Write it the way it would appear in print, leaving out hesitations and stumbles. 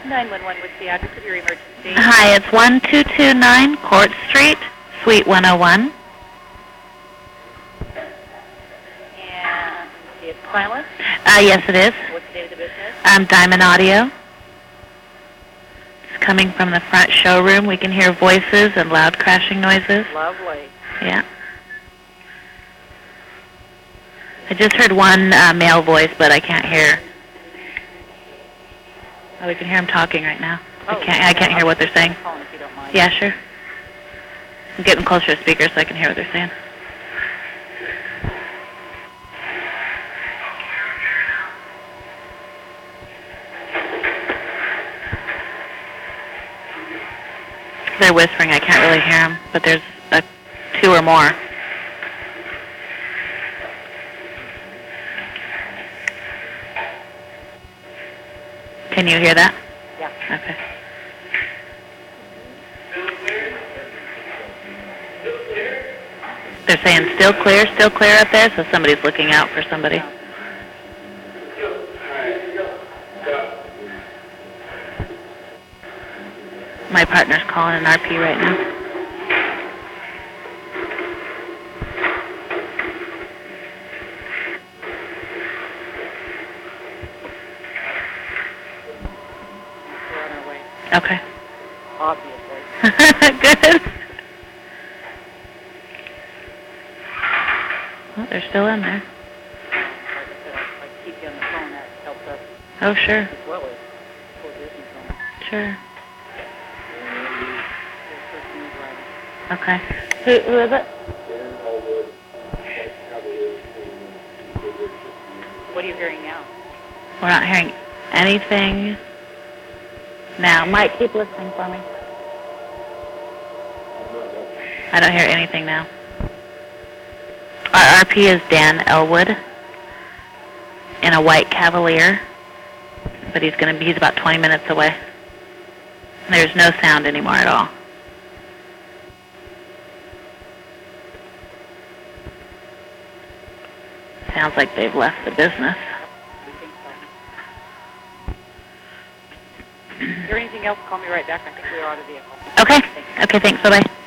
911, what's the address of your emergency? Hi, it's 1229 Court Street, Suite 101. And it's silent? Yes, it is. What's the date of the business? Diamond Audio. It's coming from the front showroom. We can hear voices and loud crashing noises. Lovely. Yeah. I just heard one male voice, but I can't hear. Oh, we can hear them talking right now. I can't hear what they're saying. Phone, if you don't mind. Yeah, sure. I'm getting closer to the speaker so I can hear what they're saying. They're whispering. I can't really hear them, but there's two or more. Can you hear that? Yeah. Okay. They're saying still clear up there, so somebody's looking out for somebody. My partner's calling an RP right now. We're on our way. Okay. Obviously. Good. Well, they're still in there. Like I said, I keep you on the phone. That helps us Oh, sure. as well as for business owners. Sure. This person is driving. Okay. Who is it? What are you hearing now? We're not hearing anything now. Mike, keep listening for me. I don't hear anything now. Our RP is Dan Elwood in a white Cavalier, but he's about 20 minutes away. There's no sound anymore at all. Sounds like they've left the business. We think so. Is there anything else? Call me right back. I think we are out of vehicle. Okay. Okay, thanks. Bye-bye.